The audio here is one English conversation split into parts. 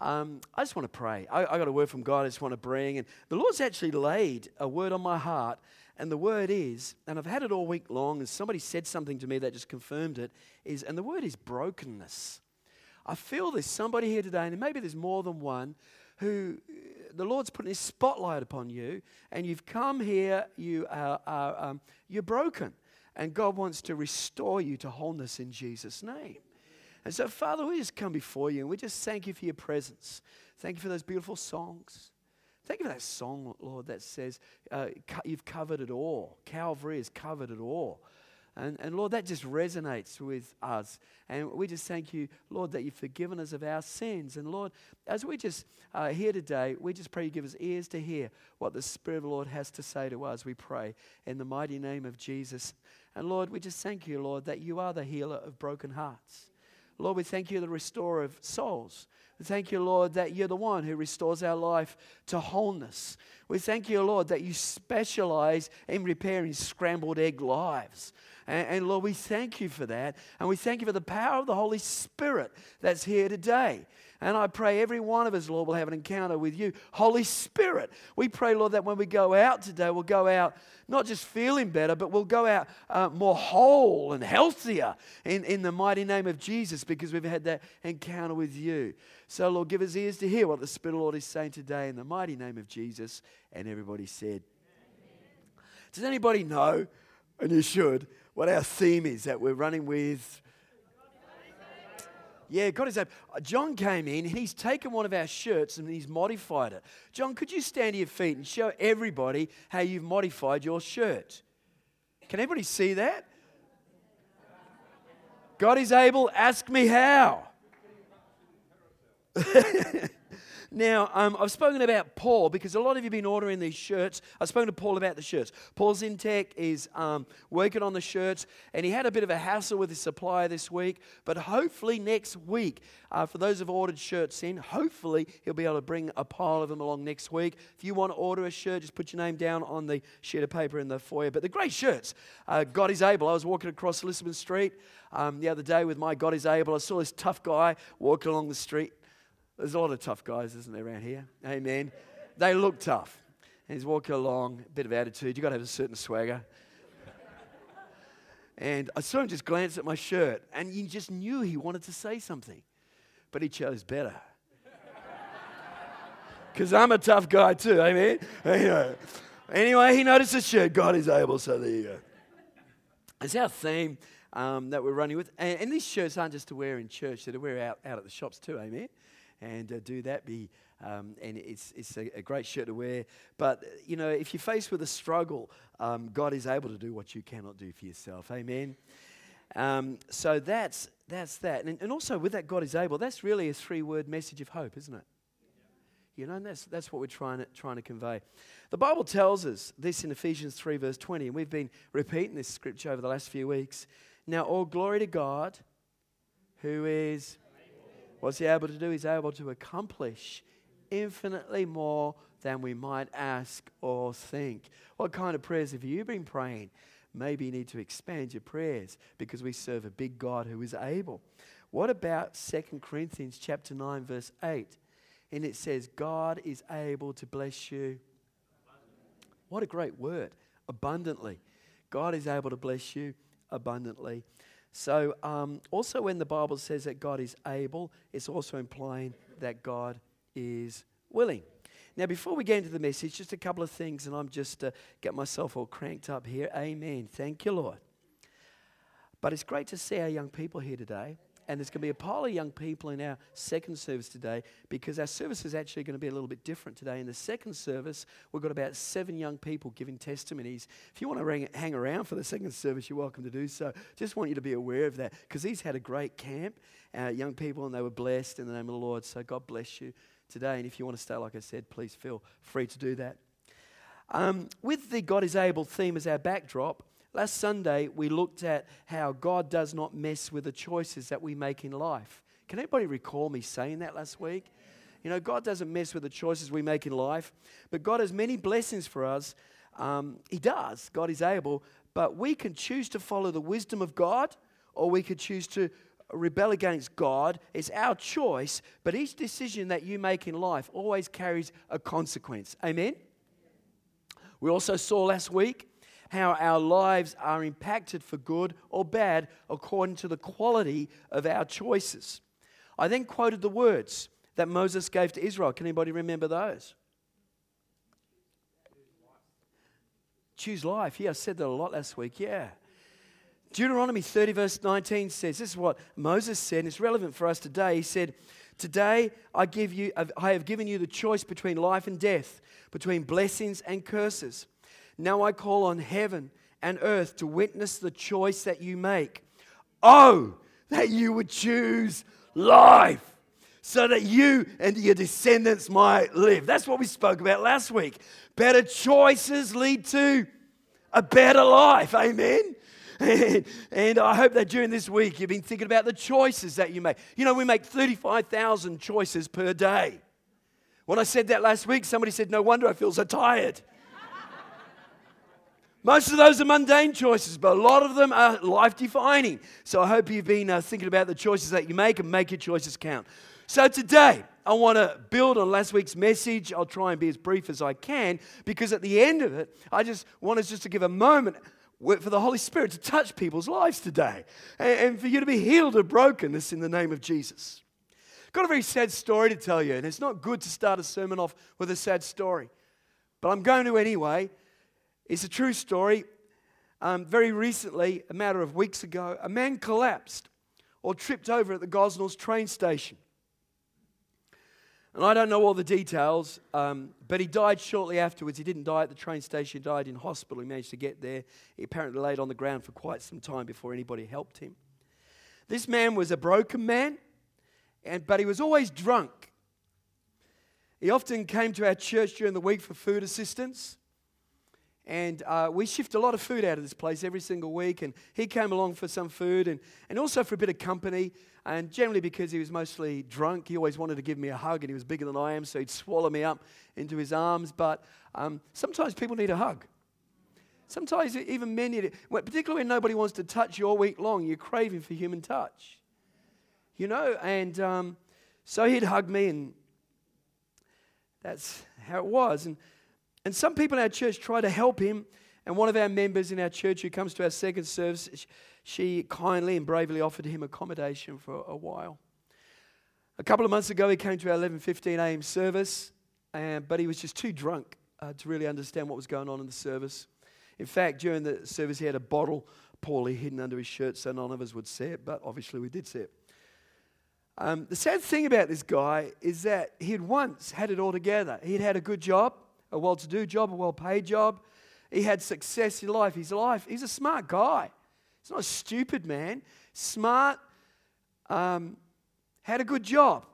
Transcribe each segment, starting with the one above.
I just want to pray. I got a word from God I just want to bring. And the Lord's actually laid a word on my heart. And the word is, and I've had it all week long, and somebody said something to me that just confirmed it, and the word is brokenness. I feel there's somebody here today, and maybe there's more than one, who the Lord's putting His spotlight upon you, and you've come here, you're broken. And God wants to restore you to wholeness in Jesus' name. And so, Father, we just come before you and we just thank you for your presence. Thank you for those beautiful songs. Thank you for that song, Lord, that says you've covered it all. Calvary has covered it all. And Lord, that just resonates with us. And we just thank you, Lord, that you've forgiven us of our sins. And Lord, as we just here today, we just pray you give us ears to hear what the Spirit of the Lord has to say to us, we pray, in the mighty name of Jesus. And Lord, we just thank you, Lord, that you are the healer of broken hearts. Lord, we thank you, the restorer of souls. We thank you, Lord, that you're the one who restores our life to wholeness. We thank you, Lord, that you specialize in repairing scrambled egg lives. And Lord, we thank you for that. And we thank you for the power of the Holy Spirit that's here today. And I pray every one of us, Lord, will have an encounter with you. Holy Spirit, we pray, Lord, that when we go out today, we'll go out not just feeling better, but we'll go out more whole and healthier in the mighty name of Jesus, because we've had that encounter with you. So, Lord, give us ears to hear what the Spirit of the Lord is saying today in the mighty name of Jesus. And everybody said, amen. Does anybody know, and you should, what our theme is that we're running with? Yeah, God is able. John came in, and he's taken one of our shirts and he's modified it. John, could you stand to your feet and show everybody how you've modified your shirt? Can everybody see that? God is able, ask me how. Now, I've spoken about Paul because a lot of you have been ordering these shirts. I've spoken to Paul about the shirts. Paul Zintek is working on the shirts, and he had a bit of a hassle with his supplier this week. But hopefully next week, for those who have ordered shirts in, hopefully he'll be able to bring a pile of them along next week. If you want to order a shirt, just put your name down on the sheet of paper in the foyer. But they're great shirts. God is able. I was walking across Lisbon Street the other day with my God is able. I saw this tough guy walking along the street. There's a lot of tough guys, isn't there, around here? Amen. They look tough. And he's walking along, a bit of attitude. You've got to have a certain swagger. And I saw him just glance at my shirt, and you just knew he wanted to say something. But he chose better. Because I'm a tough guy too, amen? Anyway, he noticed the shirt. God is able, so there you go. It's our theme that we're running with. And these shirts aren't just to wear in church, they're to wear out at the shops too, amen? And do that, and it's a great shirt to wear. But, you know, if you're faced with a struggle, God is able to do what you cannot do for yourself. Amen? So that's that. And also with that God is able, that's really a 3-word message of hope, isn't it? You know, and that's what we're trying to convey. The Bible tells us this in Ephesians 3, verse 20, and we've been repeating this scripture over the last few weeks. Now, all glory to God, who is... What's he able to do? He's able to accomplish infinitely more than we might ask or think. What kind of prayers have you been praying? Maybe you need to expand your prayers because we serve a big God who is able. What about 2 Corinthians chapter 9, verse 8? And it says, God is able to bless you. What a great word. Abundantly. God is able to bless you abundantly. So also when the Bible says that God is able, it's also implying that God is willing. Now before we get into the message, just a couple of things, and I'm just get myself all cranked up here. Amen. Thank you, Lord. But it's great to see our young people here today. And there's going to be a pile of young people in our second service today because our service is actually going to be a little bit different today. In the second service, we've got about 7 young people giving testimonies. If you want to hang around for the second service, you're welcome to do so. Just want you to be aware of that because these had a great camp, young people, and they were blessed in the name of the Lord. So God bless you today. And if you want to stay, like I said, please feel free to do that. With the God is able theme as our backdrop, last Sunday, we looked at how God does not mess with the choices that we make in life. Can anybody recall me saying that last week? You know, God doesn't mess with the choices we make in life, but God has many blessings for us. He does. God is able, but we can choose to follow the wisdom of God, or we could choose to rebel against God. It's our choice, but each decision that you make in life always carries a consequence. Amen? We also saw last week how our lives are impacted for good or bad according to the quality of our choices. I then quoted the words that Moses gave to Israel. Can anybody remember those? Choose life. Yeah, I said that a lot last week. Yeah. Deuteronomy 30 verse 19 says, this is what Moses said, and it's relevant for us today. He said, today I have given you the choice between life and death, between blessings and curses. Now I call on heaven and earth to witness the choice that you make. Oh, that you would choose life, so that you and your descendants might live. That's what we spoke about last week. Better choices lead to a better life. Amen? And I hope that during this week you've been thinking about the choices that you make. You know, we make 35,000 choices per day. When I said that last week, somebody said, no wonder I feel so tired. Most of those are mundane choices, but a lot of them are life-defining. So I hope you've been thinking about the choices that you make and make your choices count. So today, I want to build on last week's message. I'll try and be as brief as I can, because at the end of it, I just want us just to give a moment for the Holy Spirit to touch people's lives today, and for you to be healed of brokenness in the name of Jesus. Got a very sad story to tell you, and it's not good to start a sermon off with a sad story, but I'm going to anyway. It's a true story. Very recently, a matter of weeks ago, a man collapsed or tripped over at the Gosnells train station. And I don't know all the details, but he died shortly afterwards. He didn't die at the train station. He died in hospital. He managed to get there. He apparently laid on the ground for quite some time before anybody helped him. This man was a broken man, but he was always drunk. He often came to our church during the week for food assistance. And we shift a lot of food out of this place every single week. And he came along for some food and also for a bit of company. And generally because he was mostly drunk, he always wanted to give me a hug. And he was bigger than I am, so he'd swallow me up into his arms. But sometimes people need a hug. Sometimes even men need it. Particularly when nobody wants to touch you all week long, you're craving for human touch. You know, and so he'd hug me, and that's how it was. And some people in our church try to help him. And one of our members in our church who comes to our second service, she kindly and bravely offered him accommodation for a while. A couple of months ago, he came to our 11:15 a.m. service, but he was just too drunk to really understand what was going on in the service. In fact, during the service, he had a bottle poorly hidden under his shirt so none of us would see it, but obviously we did see it. The sad thing about this guy is that he had once had it all together. He'd had a good job, a well-to-do job, a well-paid job. He had success in life. He's a smart guy. He's not a stupid man. Smart, had a good job.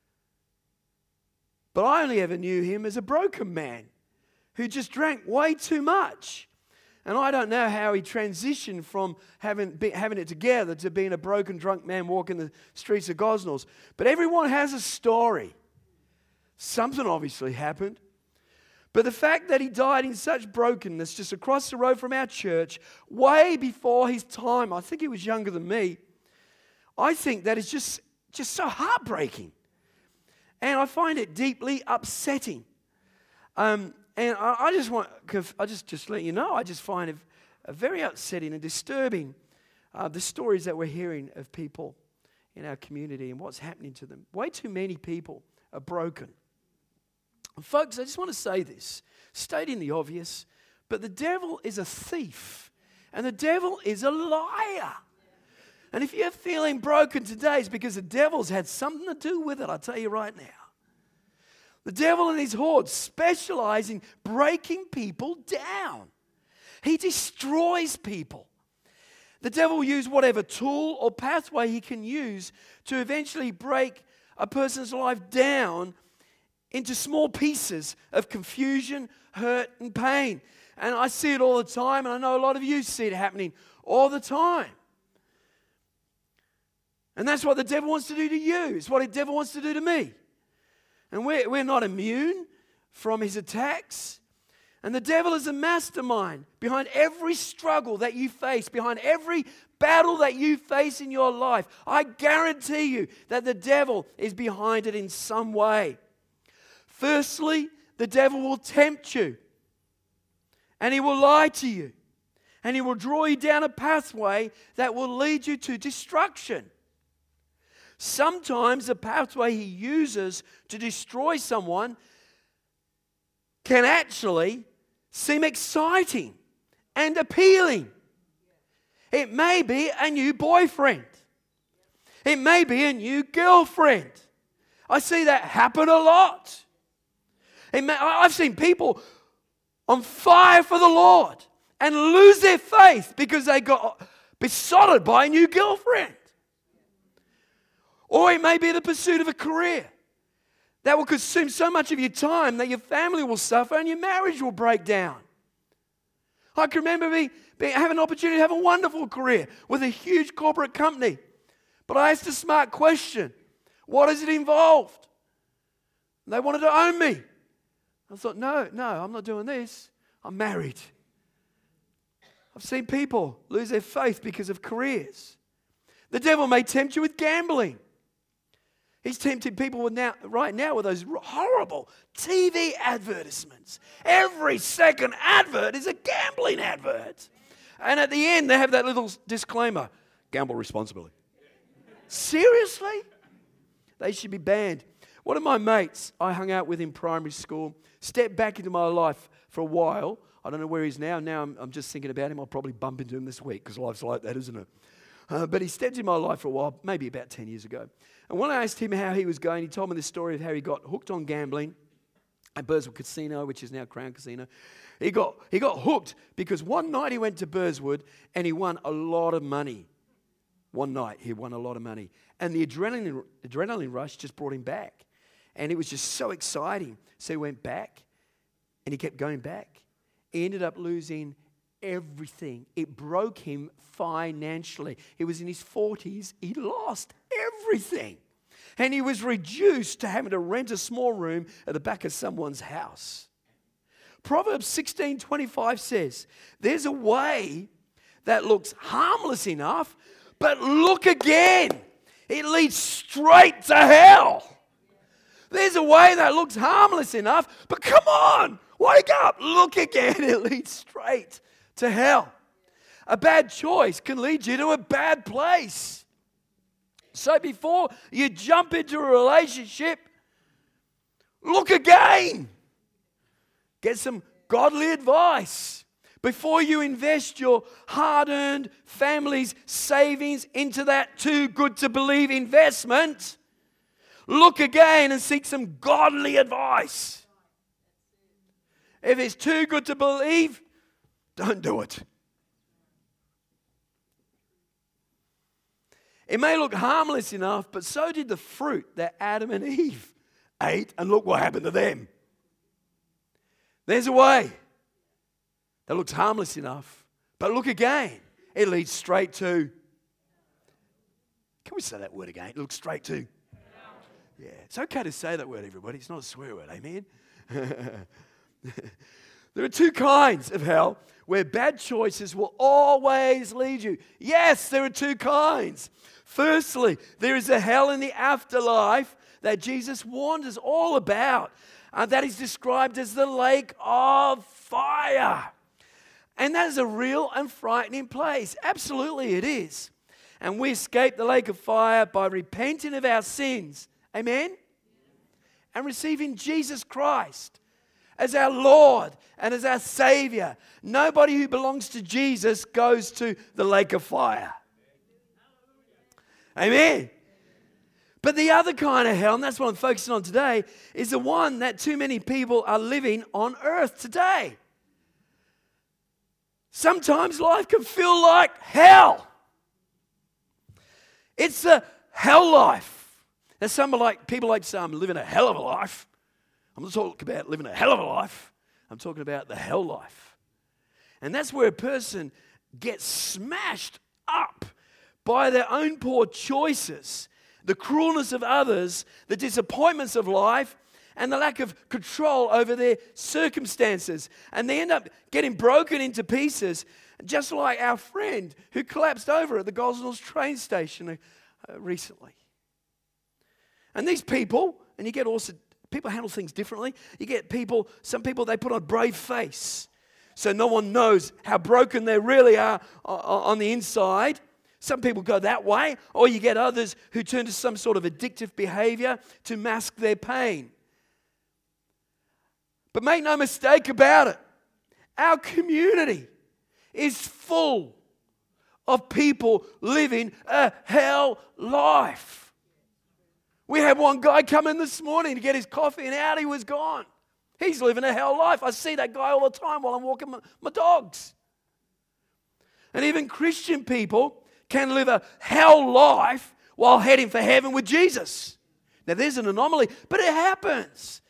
But I only ever knew him as a broken man who just drank way too much. And I don't know how he transitioned from having it together to being a broken, drunk man walking the streets of Gosnells. But everyone has a story. Something obviously happened. But the fact that he died in such brokenness just across the road from our church, way before his time, I think he was younger than me, I think that is just so heartbreaking. And I find it deeply upsetting. And I just let you know, I just find it very upsetting and disturbing, the stories that we're hearing of people in our community and what's happening to them. Way too many people are broken. Folks, I just want to say this, stating the obvious, but the devil is a thief, and the devil is a liar. And if you're feeling broken today, it's because the devil's had something to do with it, I'll tell you right now. The devil and his hordes specialize in breaking people down. He destroys people. The devil will use whatever tool or pathway he can use to eventually break a person's life down into small pieces of confusion, hurt, and pain. And I see it all the time, and I know a lot of you see it happening all the time. And that's what the devil wants to do to you. It's what the devil wants to do to me. And we're not immune from his attacks. And the devil is a mastermind behind every struggle that you face, behind every battle that you face in your life, I guarantee you that the devil is behind it in some way. Firstly, the devil will tempt you, and he will lie to you, and he will draw you down a pathway that will lead you to destruction. Sometimes the pathway he uses to destroy someone can actually seem exciting and appealing. It may be a new boyfriend. It may be a new girlfriend. I see that happen a lot. I've seen people on fire for the Lord and lose their faith because they got besotted by a new girlfriend. Or it may be the pursuit of a career that will consume so much of your time that your family will suffer and your marriage will break down. I can remember having an opportunity to have a wonderful career with a huge corporate company. But I asked a smart question. What does it involve? And they wanted to own me. I thought, no, I'm not doing this. I'm married. I've seen people lose their faith because of careers. The devil may tempt you with gambling. He's tempting people right now with those horrible TV advertisements. Every second advert is a gambling advert. And at the end, they have that little disclaimer, gamble responsibly. Seriously? They should be banned. One of my mates I hung out with in primary school stepped back into my life for a while. I don't know where he's now. Now I'm just thinking about him. I'll probably bump into him this week because life's like that, isn't it? But he stepped in my life for a while, maybe about 10 years ago. And when I asked him how he was going, he told me the story of how he got hooked on gambling at Burswood Casino, which is now Crown Casino. He got hooked because one night he went to Burswood and he won a lot of money. One night he won a lot of money. And the adrenaline rush just brought him back. And it was just so exciting. So he went back and he kept going back. He ended up losing everything. It broke him financially. He was in his 40s. He lost everything. And he was reduced to having to rent a small room at the back of someone's house. Proverbs 16:25 says, there's a way that looks harmless enough, but look again. It leads straight to hell. There's a way that looks harmless enough, but come on, wake up, look again. It leads straight to hell. A bad choice can lead you to a bad place. So before you jump into a relationship, look again. Get some godly advice. Before you invest your hard-earned family's savings into that too good to believe investment, look again and seek some godly advice. If it's too good to believe, don't do it. It may look harmless enough, but so did the fruit that Adam and Eve ate, and look what happened to them. There's a way that looks harmless enough, but look again. It leads straight to. Can we say that word again? It looks straight to. Yeah, it's okay to say that word, everybody. It's not a swear word, amen? There are two kinds of hell where bad choices will always lead you. Yes, there are two kinds. Firstly, there is a hell in the afterlife that Jesus warned us all about. That is described as the lake of fire. And that is a real and frightening place. Absolutely it is. And we escape the lake of fire by repenting of our sins. Amen? And receiving Jesus Christ as our Lord and as our Savior. Nobody who belongs to Jesus goes to the lake of fire. Amen? But the other kind of hell, and that's what I'm focusing on today, is the one that too many people are living on earth today. Sometimes life can feel like hell. It's a hell life. There's people like to say, I'm living a hell of a life. I'm not talking about living a hell of a life. I'm talking about the hell life. And that's where a person gets smashed up by their own poor choices, the cruelness of others, the disappointments of life, and the lack of control over their circumstances. And they end up getting broken into pieces. Just like our friend who collapsed over at the Gosnells train station recently. And these people, and you get also, people handle things differently. You get people, some people, they put on a brave face so no one knows how broken they really are on the inside. Some people go that way, or you get others who turn to some sort of addictive behavior to mask their pain. But make no mistake about it, our community is full of people living a hell life. We had one guy come in this morning to get his coffee, and out he was gone. He's living a hell life. I see that guy all the time while I'm walking my dogs. And even Christian people can live a hell life while heading for heaven with Jesus. Now there's an anomaly, but it happens.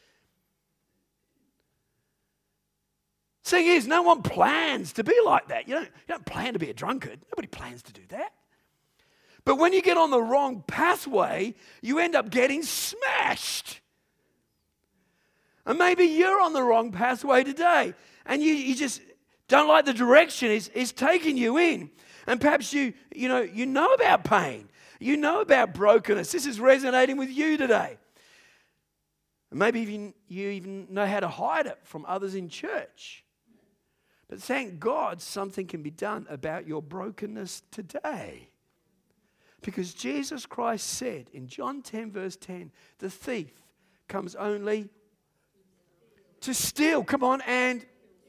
Thing is, no one plans to be like that. You don't plan to be a drunkard. Nobody plans to do that. But when you get on the wrong pathway, you end up getting smashed. And maybe you're on the wrong pathway today, and you just don't like the direction it's taking you in. And perhaps you know about pain. You know about brokenness. This is resonating with you today. And maybe you even know how to hide it from others in church. But thank God something can be done about your brokenness today. Because Jesus Christ said in John 10 verse 10, the thief comes only to steal, come on, and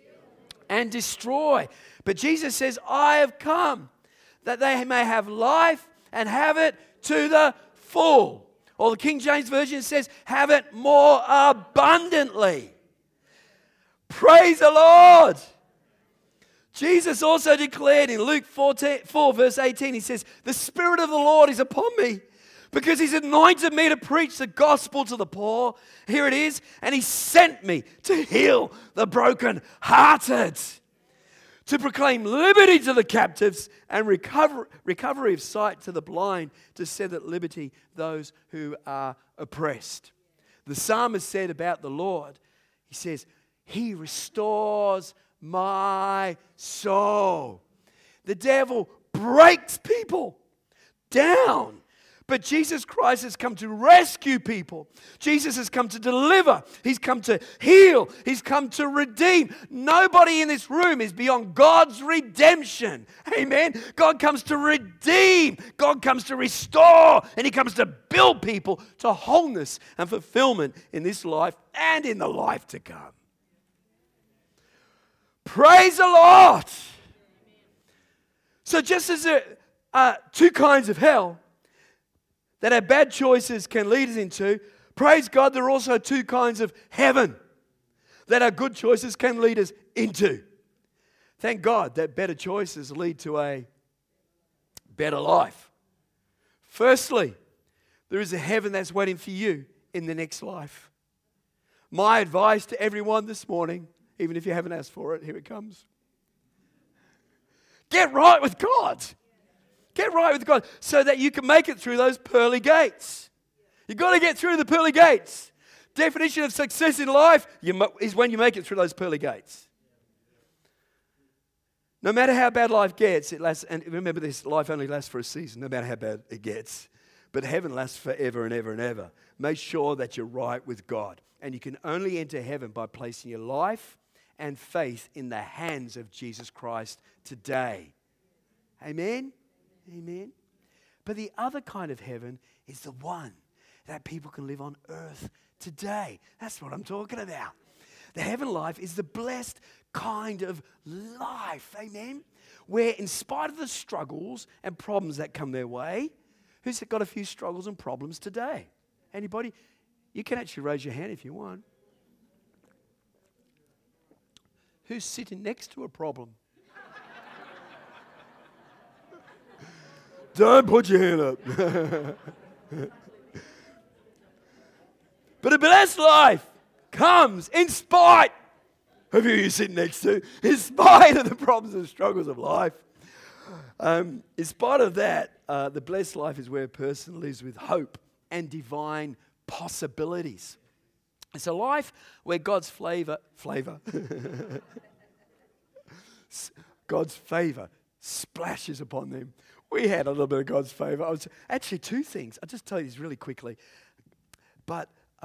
destroy. But Jesus says, I have come that they may have life and have it to the full. Or the King James Version says, have it more abundantly. Praise the Lord. Jesus also declared in Luke 4 verse 18, he says, the Spirit of the Lord is upon me because he's anointed me to preach the gospel to the poor. Here it is. And he sent me to heal the brokenhearted, to proclaim liberty to the captives and recovery of sight to the blind, to set at liberty those who are oppressed. The psalmist said about the Lord, he says, he restores my soul. The devil breaks people down. But Jesus Christ has come to rescue people. Jesus has come to deliver. He's come to heal. He's come to redeem. Nobody in this room is beyond God's redemption. Amen. God comes to redeem. God comes to restore. And he comes to build people to wholeness and fulfillment in this life and in the life to come. Praise the Lord. So just as there are two kinds of hell that our bad choices can lead us into, praise God, there are also two kinds of heaven that our good choices can lead us into. Thank God that better choices lead to a better life. Firstly, there is a heaven that's waiting for you in the next life. My advice to everyone this morning, even if you haven't asked for it, here it comes. Get right with God. Get right with God so that you can make it through those pearly gates. You've got to get through the pearly gates. Definition of success in life is when you make it through those pearly gates. No matter how bad life gets, it lasts. And remember this, life only lasts for a season, no matter how bad it gets. But heaven lasts forever and ever and ever. Make sure that you're right with God. And you can only enter heaven by placing your life and faith in the hands of Jesus Christ today. Amen? Amen. But the other kind of heaven is the one that people can live on earth today. That's what I'm talking about. The heaven life is the blessed kind of life. Amen. Where in spite of the struggles and problems that come their way, who's got a few struggles and problems today? Anybody? You can actually raise your hand if you want. Who's sitting next to a problem? Don't put your hand up. But a blessed life comes in spite of who you're sitting next to, in spite of the problems and struggles of life. In spite of that, the blessed life is where a person lives with hope and divine possibilities. It's a life where God's flavor, God's favor splashes upon them. We had a little bit of God's favor. Actually, two things. I'll just tell you this really quickly. But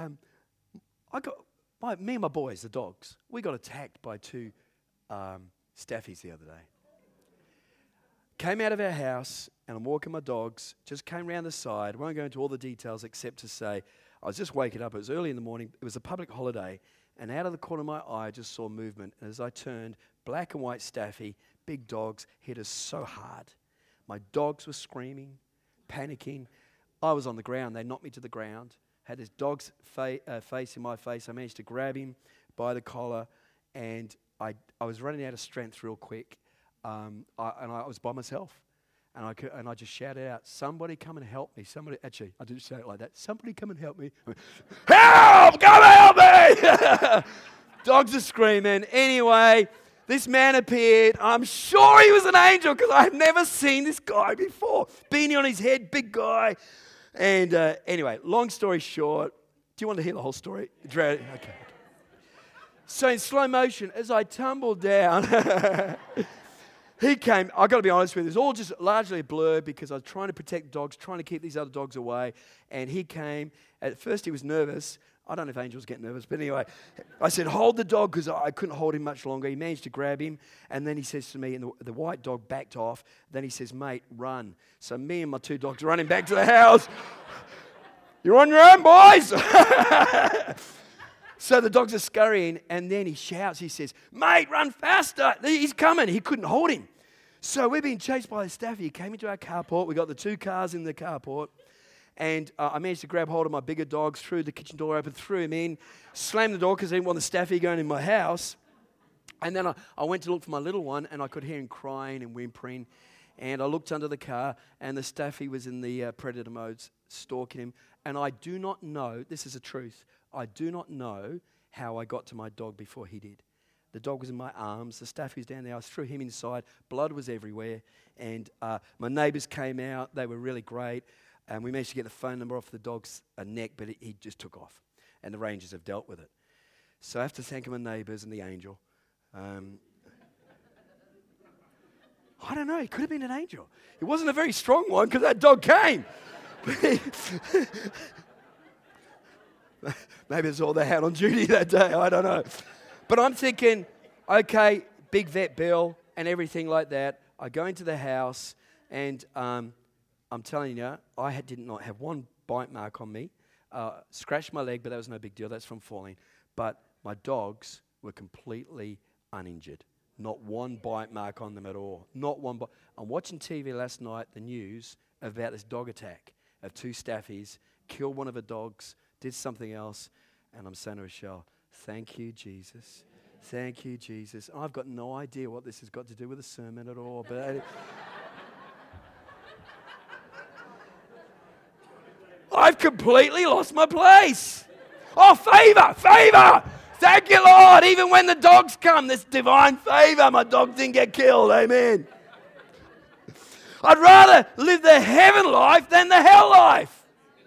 me and my boys, the dogs, we got attacked by two staffies the other day. Came out of our house, and I'm walking my dogs, just came round the side. Won't go into all the details except to say I was just waking up. It was early in the morning. It was a public holiday, and out of the corner of my eye, I just saw movement. And as I turned, black and white staffy, big dogs, hit us so hard. My dogs were screaming, panicking. I was on the ground. They knocked me to the ground. Had this dog's face in my face. I managed to grab him by the collar, and I was running out of strength real quick. I was by myself, and I just shouted out, "Somebody come and help me!" Somebody, actually, I didn't shout it like that. Somebody come and help me! Help! Come and help me! Dogs are screaming. Anyway, this man appeared. I'm sure he was an angel because I've never seen this guy before. Beanie on his head, big guy. And anyway, long story short, do you want to hear the whole story? Okay. So in slow motion, as I tumbled down, he came. I've got to be honest with you, it's all just largely a blur because I was trying to protect dogs, trying to keep these other dogs away. And he came. At first he was nervous. I don't know if angels get nervous, but anyway, I said, hold the dog because I couldn't hold him much longer. He managed to grab him, and then he says to me, and the white dog backed off. Then he says, mate, run. So me and my two dogs are running back to the house. You're on your own, boys. So the dogs are scurrying, and then he shouts, he says, mate, run faster. He's coming. He couldn't hold him. So we're being chased by the staffy. He came into our carport. We got the two cars in the carport. And I managed to grab hold of my bigger dogs, threw the kitchen door open, threw him in, slammed the door because I didn't want the staffy going in my house. And then I went to look for my little one, and I could hear him crying and whimpering. And I looked under the car, and the staffy was in the predator mode, stalking him. And I do not know, this is the truth, I do not know how I got to my dog before he did. The dog was in my arms, the staffy was down there, I threw him inside, blood was everywhere. And my neighbours came out, they were really great. And we managed to get the phone number off the dog's neck, but he just took off. And the rangers have dealt with it. So I have to thank my neighbours and the angel. I don't know, he could have been an angel. It wasn't a very strong one because that dog came. Maybe it's all they had on duty that day, I don't know. But I'm thinking, okay, big vet bill and everything like that. I go into the house and I'm telling you, I did not have one bite mark on me. Scratched my leg, but that was no big deal. That's from falling. But my dogs were completely uninjured. Not one bite mark on them at all. Not one bite. I'm watching TV last night, the news, about this dog attack of two staffies, killed one of the dogs, did something else, and I'm saying to Rochelle, thank you, Jesus. Thank you, Jesus. I've got no idea what this has got to do with a sermon at all, but I've completely lost my place. Oh, favor. Thank you, Lord. Even when the dogs come, this divine favor. My dog didn't get killed. Amen. I'd rather live the heaven life than the hell life.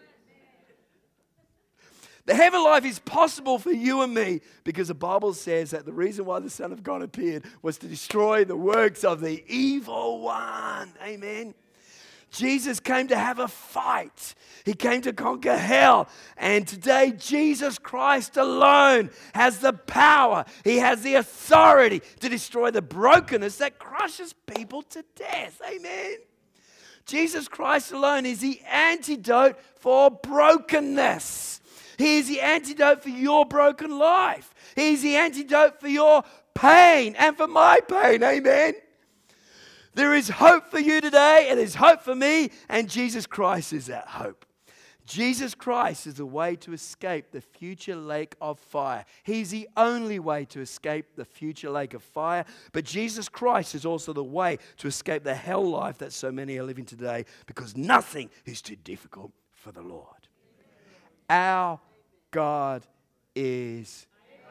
The heaven life is possible for you and me because the Bible says that the reason why the Son of God appeared was to destroy the works of the evil one. Amen. Jesus came to have a fight. He came to conquer hell. And today, Jesus Christ alone has the power. He has the authority to destroy the brokenness that crushes people to death. Amen. Jesus Christ alone is the antidote for brokenness. He is the antidote for your broken life. He is the antidote for your pain and for my pain. Amen. There is hope for you today, and there's hope for me, and Jesus Christ is that hope. Jesus Christ is the way to escape the future lake of fire. He's the only way to escape the future lake of fire, but Jesus Christ is also the way to escape the hell life that so many are living today, because nothing is too difficult for the Lord. Our God is...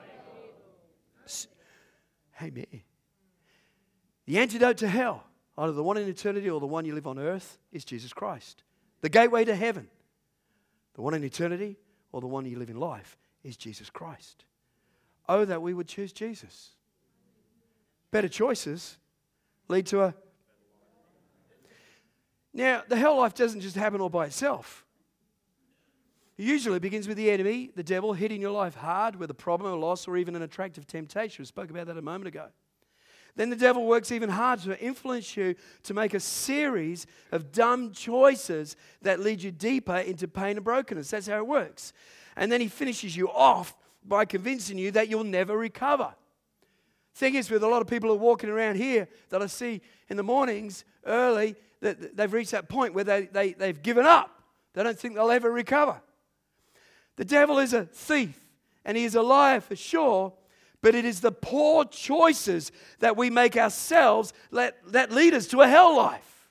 Amen. The antidote to hell, either the one in eternity or the one you live on earth, is Jesus Christ. The gateway to heaven, the one in eternity or the one you live in life, is Jesus Christ. Oh, that we would choose Jesus. Better choices. lead to a... Now, the hell life doesn't just happen all by itself. It usually begins with the enemy, the devil, hitting your life hard with a problem, a loss, or even an attractive temptation. We spoke about that a moment ago. Then the devil works even harder to influence you to make a series of dumb choices that lead you deeper into pain and brokenness. That's how it works. And then he finishes you off by convincing you that you'll never recover. Thing is, with a lot of people who are walking around here that I see in the mornings early, that they've reached that point where they've given up. They don't think they'll ever recover. The devil is a thief and he is a liar for sure, but it is the poor choices that we make ourselves that lead us to a hell life.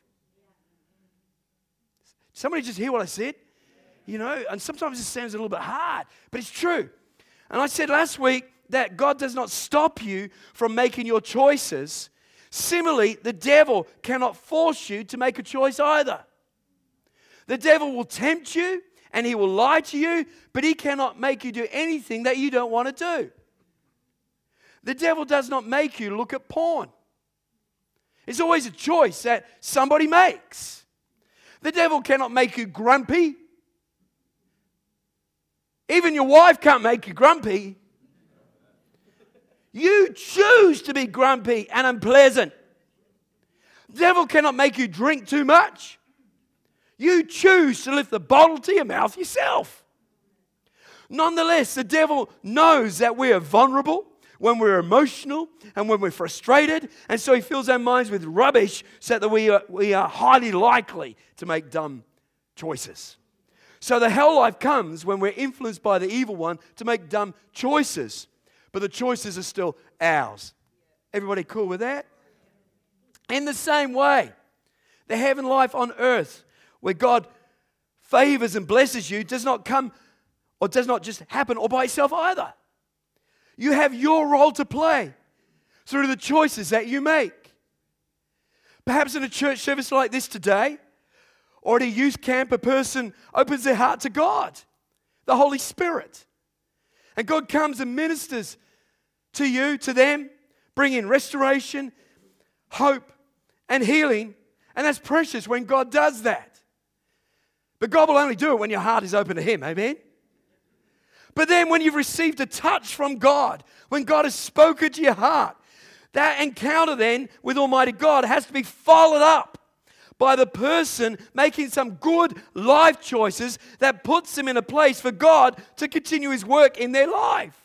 Somebody just hear what I said? You know, and sometimes it sounds a little bit hard, but it's true. And I said last week that God does not stop you from making your choices. Similarly, the devil cannot force you to make a choice either. The devil will tempt you and he will lie to you, but he cannot make you do anything that you don't want to do. The devil does not make you look at porn. It's always a choice that somebody makes. The devil cannot make you grumpy. Even your wife can't make you grumpy. You choose to be grumpy and unpleasant. The devil cannot make you drink too much. You choose to lift the bottle to your mouth yourself. Nonetheless, the devil knows that we are vulnerable when we're emotional and when we're frustrated, and so he fills our minds with rubbish so that we are highly likely to make dumb choices. So the hell life comes when we're influenced by the evil one to make dumb choices, but the choices are still ours. Everybody cool with that? In the same way, the heaven life on earth, where God favors and blesses you, does not come or does not just happen all by itself either. You have your role to play through the choices that you make. Perhaps in a church service like this today, or at a youth camp, a person opens their heart to God, the Holy Spirit. And God comes and ministers to you, to them, bringing restoration, hope, and healing. And that's precious when God does that. But God will only do it when your heart is open to Him, amen? But then when you've received a touch from God, when God has spoken to your heart, that encounter then with Almighty God has to be followed up by the person making some good life choices that puts them in a place for God to continue His work in their life.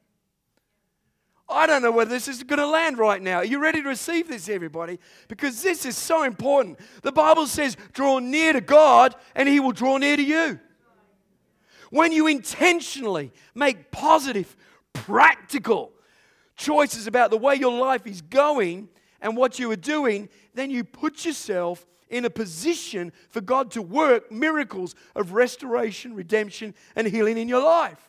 I don't know whether this is going to land right now. Are you ready to receive this, everybody? Because this is so important. The Bible says, draw near to God and He will draw near to you. When you intentionally make positive, practical choices about the way your life is going and what you are doing, then you put yourself in a position for God to work miracles of restoration, redemption, and healing in your life.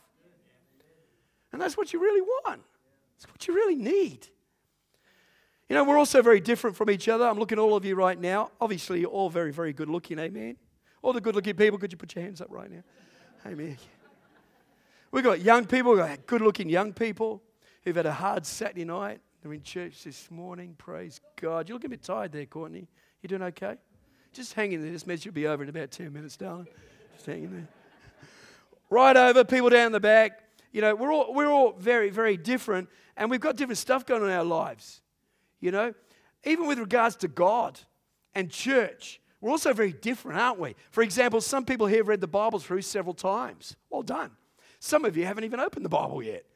And that's what you really want. It's what you really need. You know, we're all so very different from each other. I'm looking at all of you right now. Obviously, you're all very, very good looking, amen? All the good looking people, could you put your hands up right now? Amen. We've got young people, we've got good looking young people who've had a hard Saturday night. They're in church this morning, praise God. You look a bit tired there, Courtney. You doing okay? Just hang in there. This message will be over in about 10 minutes, darling. Just hang in there. Right over, people down the back. You know, we're all very, very different, and we've got different stuff going on in our lives. You know, even with regards to God and church, we're also very different, aren't we? For example, some people here have read the Bible through several times. Well done. Some of you haven't even opened the Bible yet.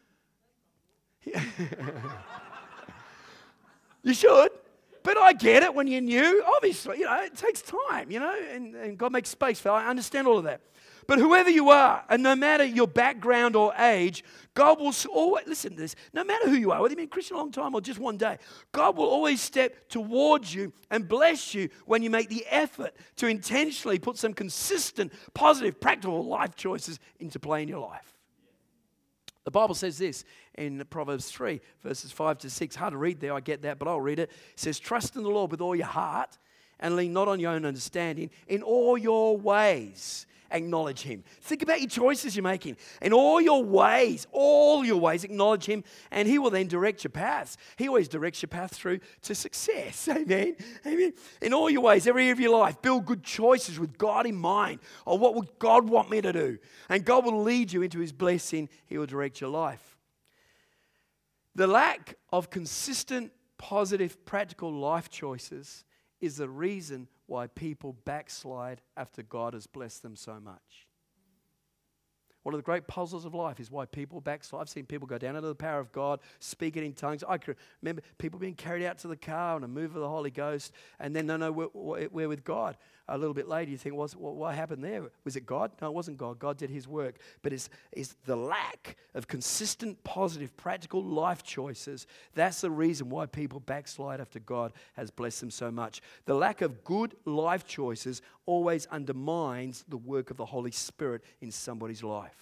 You should. But I get it when you're new. Obviously, you know, it takes time, you know, and God makes space for it. I understand all of that. But whoever you are, and no matter your background or age, God will always, listen to this, no matter who you are, whether you've been a Christian a long time or just one day, God will always step towards you and bless you when you make the effort to intentionally put some consistent, positive, practical life choices into play in your life. The Bible says this in Proverbs 3, verses 5 to 6. Hard to read there, I get that, but I'll read it. It says, trust in the Lord with all your heart and lean not on your own understanding. In all your ways, acknowledge Him. Think about your choices you're making. In all your ways, acknowledge Him, and He will then direct your paths. He always directs your path through to success. Amen. Amen. In all your ways, every area of your life, build good choices with God in mind. Or what would God want me to do? And God will lead you into His blessing. He will direct your life. The lack of consistent, positive, practical life choices is the reason why people backslide after God has blessed them so much. One of the great puzzles of life is why people backslide. I've seen people go down into the power of God, speaking in tongues. I can remember people being carried out to the car on a move of the Holy Ghost, and then we're with God. A little bit later, you think, what happened there? Was it God? No, it wasn't God. God did His work. But it's the lack of consistent, positive, practical life choices. That's the reason why people backslide after God has blessed them so much. The lack of good life choices always undermines the work of the Holy Spirit in somebody's life.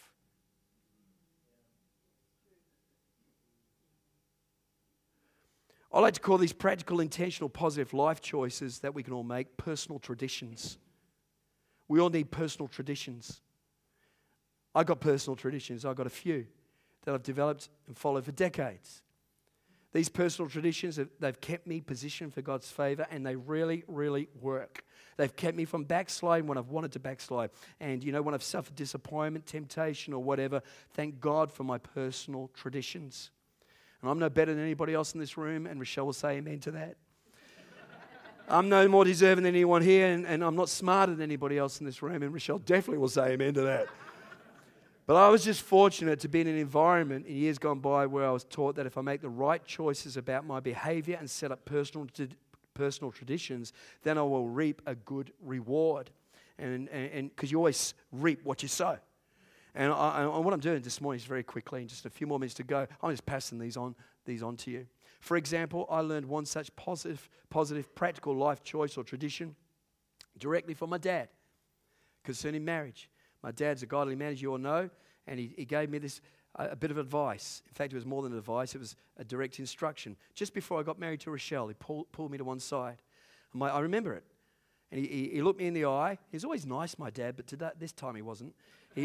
I like to call these practical, intentional, positive life choices that we can all make personal traditions. We all need personal traditions. I've got personal traditions. I've got a few that I've developed and followed for decades. These personal traditions, they've kept me positioned for God's favor, and they really, really work. They've kept me from backsliding when I've wanted to backslide. And, when I've suffered disappointment, temptation, or whatever, thank God for my personal traditions. And I'm no better than anybody else in this room, and Rochelle will say amen to that. I'm no more deserving than anyone here, and I'm not smarter than anybody else in this room, and Rochelle definitely will say amen to that. But I was just fortunate to be in an environment in years gone by where I was taught that if I make the right choices about my behavior and set up personal traditions, then I will reap a good reward. And because you always reap what you sow. And what I'm doing this morning is very quickly, in just a few more minutes to go, I'm just passing these on to you. For example, I learned one such positive, practical life choice or tradition directly from my dad concerning marriage. My dad's a godly man, as you all know, and he gave me this a bit of advice. In fact, it was more than advice, it was a direct instruction. Just before I got married to Rochelle, he pulled me to one side. I remember it. And he looked me in the eye. He's always nice, my dad, but this time he wasn't.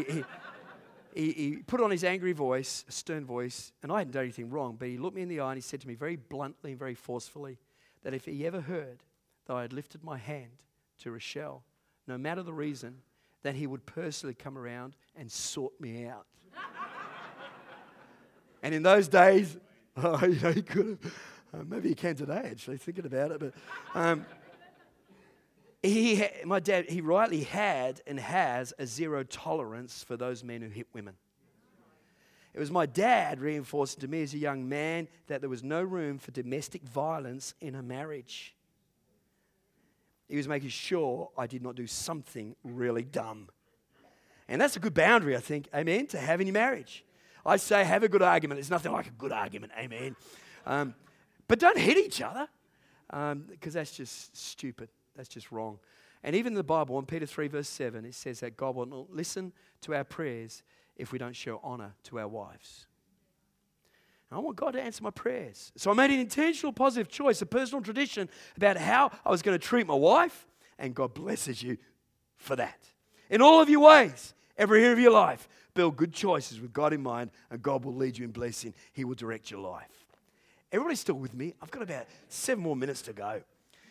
He put on his angry voice, a stern voice, and I hadn't done anything wrong, but he looked me in the eye and he said to me very bluntly and very forcefully that if he ever heard that I had lifted my hand to Rochelle, no matter the reason, then he would personally come around and sort me out. And in those days, he could have, maybe he can today actually, thinking about it, but my dad, he rightly had and has a zero tolerance for those men who hit women. It was my dad reinforcing to me as a young man that there was no room for domestic violence in a marriage. He was making sure I did not do something really dumb. And that's a good boundary, I think, amen, to have in your marriage. I say have a good argument. There's nothing like a good argument, amen. But don't hit each other because that's just stupid. That's just wrong. And even in the Bible, in Peter 3 verse 7, it says that God will not listen to our prayers if we don't show honor to our wives. And I want God to answer my prayers. So I made an intentional positive choice, a personal tradition about how I was going to treat my wife, and God blesses you for that. In all of your ways, every area of your life, build good choices with God in mind, and God will lead you in blessing. He will direct your life. Everybody still with me? I've got about 7 more minutes to go.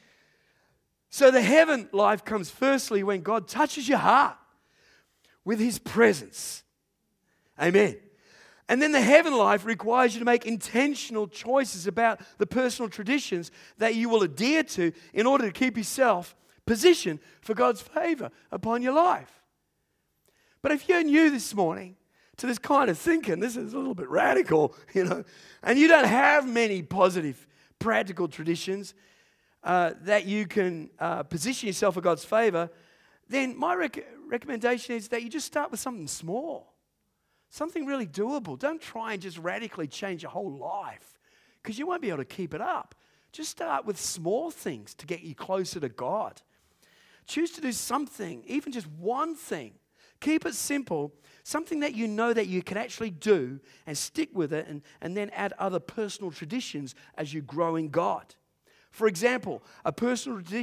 So the heaven life comes firstly when God touches your heart with His presence. Amen. And then the heaven life requires you to make intentional choices about the personal traditions that you will adhere to in order to keep yourself positioned for God's favor upon your life. But if you're new this morning to this kind of thinking, this is a little bit radical, and you don't have many positive, practical traditions, that you can position yourself for God's favor, then my recommendation is that you just start with something small, something really doable. Don't try and just radically change your whole life because you won't be able to keep it up. Just start with small things to get you closer to God. Choose to do something, even just one thing. Keep it simple, something that you know that you can actually do and stick with it and then add other personal traditions as you grow in God. For example, a personal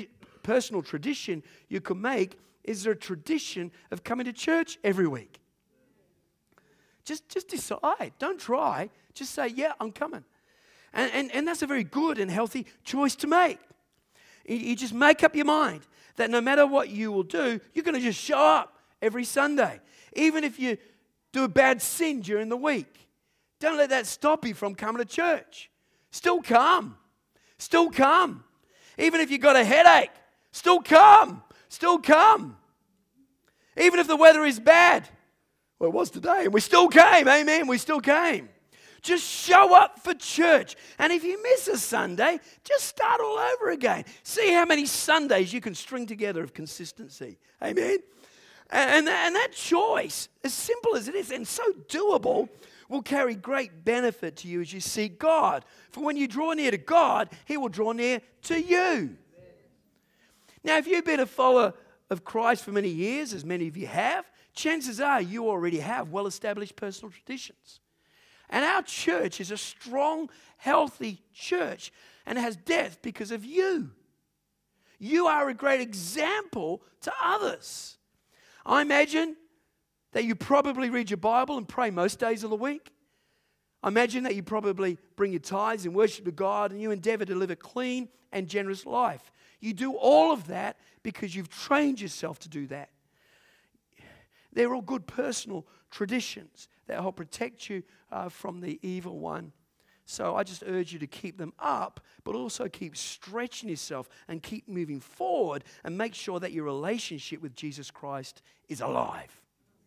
personal tradition you could make is a tradition of coming to church every week. Just decide. Don't try. Just say, yeah, I'm coming. And that's a very good and healthy choice to make. You just make up your mind that no matter what you will do, you're going to just show up every Sunday. Even if you do a bad sin during the week, don't let that stop you from coming to church. Still come. Still come. Even if you've got a headache, still come. Still come. Even if the weather is bad. Well, it was today, and we still came. Amen. We still came. Just show up for church. And if you miss a Sunday, just start all over again. See how many Sundays you can string together of consistency. Amen. And that choice, as simple as it is and so doable, will carry great benefit to you as you seek God. For when you draw near to God, He will draw near to you. Now, if you've been a follower of Christ for many years, as many of you have, chances are you already have well-established personal traditions. And our church is a strong, healthy church, and it has depth because of you. You are a great example to others. I imagine that you probably read your Bible and pray most days of the week. I imagine that you probably bring your tithes and worship to God, and you endeavor to live a clean and generous life. You do all of that because you've trained yourself to do that. They're all good personal traditions that help protect you from the evil one. So I just urge you to keep them up, but also keep stretching yourself and keep moving forward and make sure that your relationship with Jesus Christ is alive.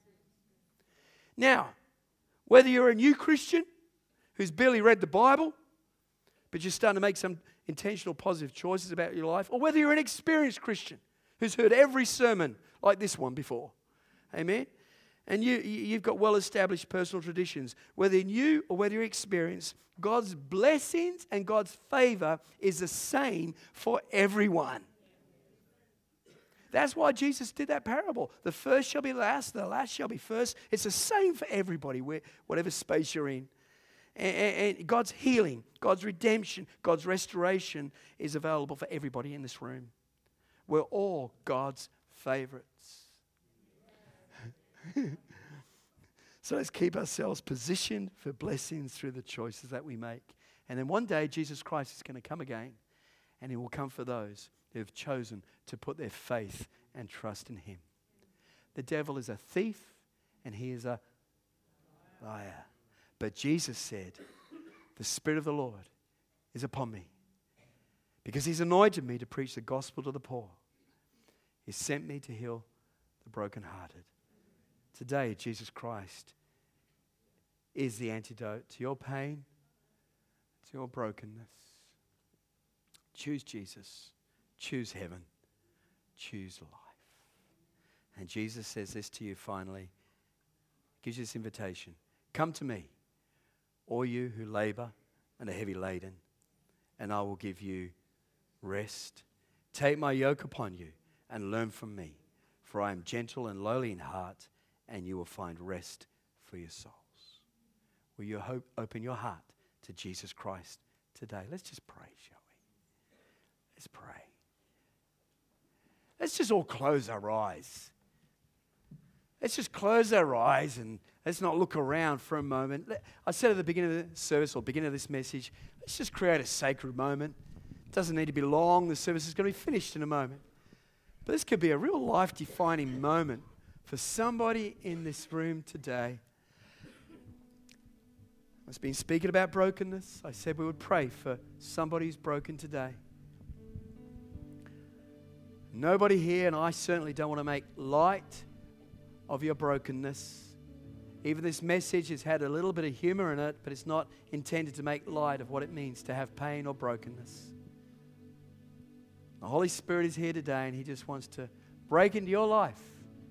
Now, whether you're a new Christian who's barely read the Bible, but you're starting to make some intentional positive choices about your life, or whether you're an experienced Christian who's heard every sermon like this one before, amen? And you've got well-established personal traditions. Whether new or whether you're experienced, God's blessings and God's favor is the same for everyone. That's why Jesus did that parable. The first shall be last, the last shall be first. It's the same for everybody, whatever space you're in. And God's healing, God's redemption, God's restoration is available for everybody in this room. We're all God's favorites. So let's keep ourselves positioned for blessings through the choices that we make. And then one day Jesus Christ is going to come again, and He will come for those who have chosen to put their faith and trust in Him. The devil is a thief and he is a liar. But Jesus said, the Spirit of the Lord is upon me because He's anointed me to preach the gospel to the poor. He sent me to heal the brokenhearted. Today, Jesus Christ is the antidote to your pain, to your brokenness. Choose Jesus. Choose heaven. Choose life. And Jesus says this to you finally. Gives you this invitation. Come to me, all you who labor and are heavy laden, and I will give you rest. Take my yoke upon you and learn from me, for I am gentle and lowly in heart, and you will find rest for your souls. Will you open your heart to Jesus Christ today? Let's just pray, shall we? Let's pray. Let's just all close our eyes. Let's just close our eyes and let's not look around for a moment. I said at the beginning of the service or beginning of this message, let's just create a sacred moment. It doesn't need to be long. The service is going to be finished in a moment. But this could be a real life-defining moment for somebody in this room today. I've been speaking about brokenness. I said we would pray for somebody who's broken today. Nobody here, and I certainly don't want to make light of your brokenness. Even this message has had a little bit of humor in it, but it's not intended to make light of what it means to have pain or brokenness. The Holy Spirit is here today, and He just wants to break into your life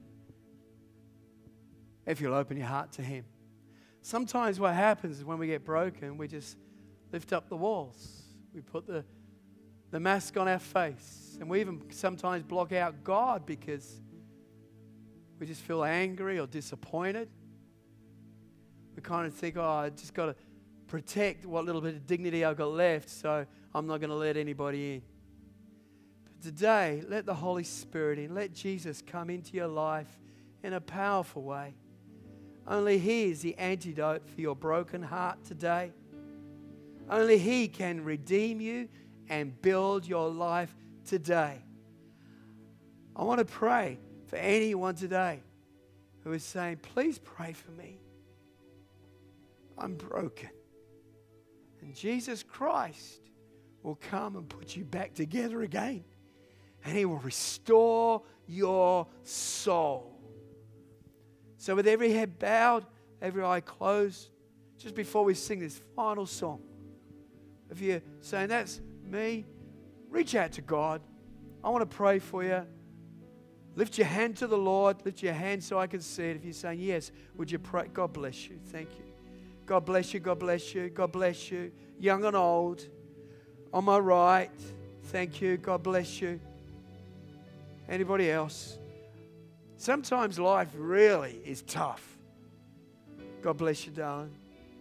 if you'll open your heart to Him. Sometimes what happens is when we get broken, we just lift up the walls. We put the mask on our face. And we even sometimes block out God because we just feel angry or disappointed. We kind of think, I just got to protect what little bit of dignity I've got left, so I'm not going to let anybody in. Today, let the Holy Spirit in. Let Jesus come into your life in a powerful way. Only He is the antidote for your broken heart today. Only He can redeem you and build your life today. I want to pray for anyone today who is saying, please pray for me. I'm broken. And Jesus Christ will come and put you back together again. And He will restore your soul. So with every head bowed, every eye closed, just before we sing this final song, if you're saying, that's me, reach out to God. I want to pray for you. Lift your hand to the Lord. Lift your hand so I can see it. If you're saying yes, would you pray? God bless you. Thank you. God bless you. God bless you. God bless you. Young and old. On my right. Thank you. God bless you. Anybody else? Sometimes life really is tough. God bless you, darling.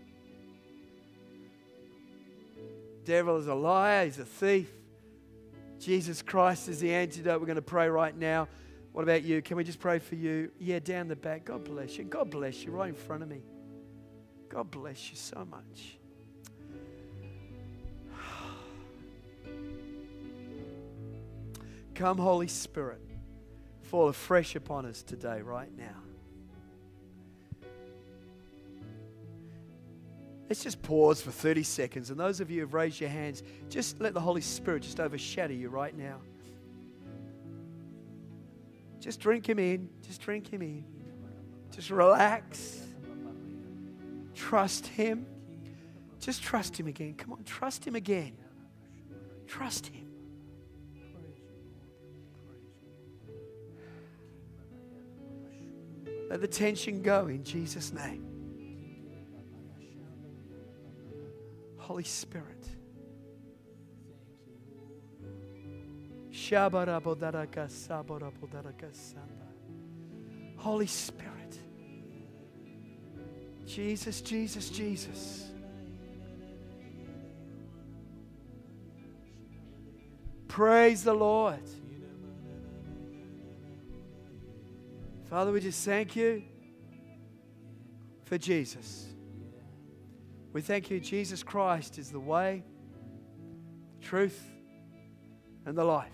Devil is a liar. He's a thief. Jesus Christ is the antidote. We're going to pray right now. What about you? Can we just pray for you? Yeah, down the back. God bless you. God bless you right in front of me. God bless you so much. Come, Holy Spirit, fall afresh upon us today, right now. Let's just pause for 30 seconds. And those of you who have raised your hands, just let the Holy Spirit just overshadow you right now. Just drink Him in. Just drink Him in. Just relax. Trust Him. Just trust Him again. Come on, trust Him again. Trust Him. Let the tension go in Jesus' name. Holy Spirit. Holy Spirit. Jesus, Jesus, Jesus. Praise the Lord. Father, we just thank you for Jesus. We thank you, Jesus Christ is the way, the truth, and the life.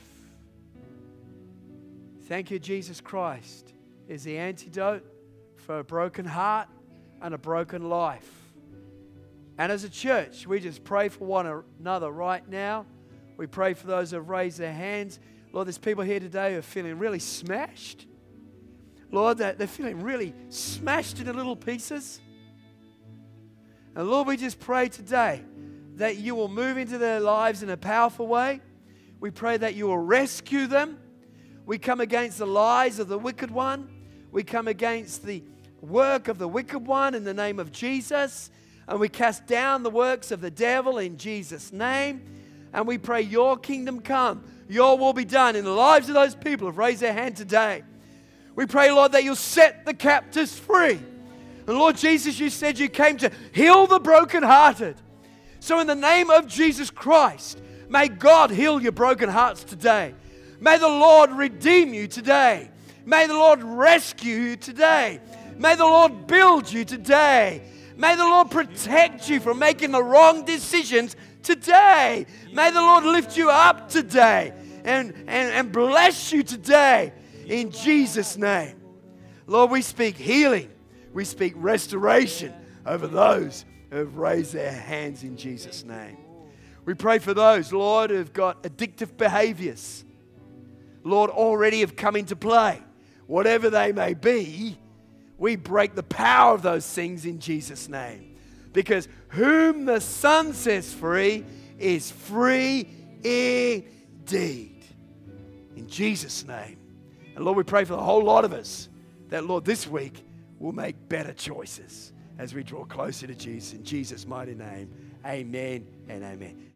Thank you, Jesus Christ is the antidote for a broken heart and a broken life. And as a church, we just pray for one another right now. We pray for those who have raised their hands. Lord, there's people here today who are feeling really smashed. Lord, they're feeling really smashed into little pieces. And Lord, we just pray today that you will move into their lives in a powerful way. We pray that you will rescue them. We come against the lies of the wicked one. We come against the work of the wicked one in the name of Jesus. And we cast down the works of the devil in Jesus' name. And we pray your kingdom come. Your will be done in the lives of those people who have raised their hand today. We pray, Lord, that you'll set the captives free. And Lord Jesus, you said you came to heal the brokenhearted. So in the name of Jesus Christ, may God heal your broken hearts today. May the Lord redeem you today. May the Lord rescue you today. May the Lord build you today. May the Lord protect you from making the wrong decisions today. May the Lord lift you up today and bless you today in Jesus' name. Lord, we speak healing. We speak restoration over those who have raised their hands in Jesus' name. We pray for those, Lord, who have got addictive behaviors. Lord, already have come into play. Whatever they may be, we break the power of those things in Jesus' name. Because whom the Son sets free is free indeed. In Jesus' name. And Lord, we pray for the whole lot of us that, Lord, this week we'll make better choices as we draw closer to Jesus. In Jesus' mighty name, amen and amen.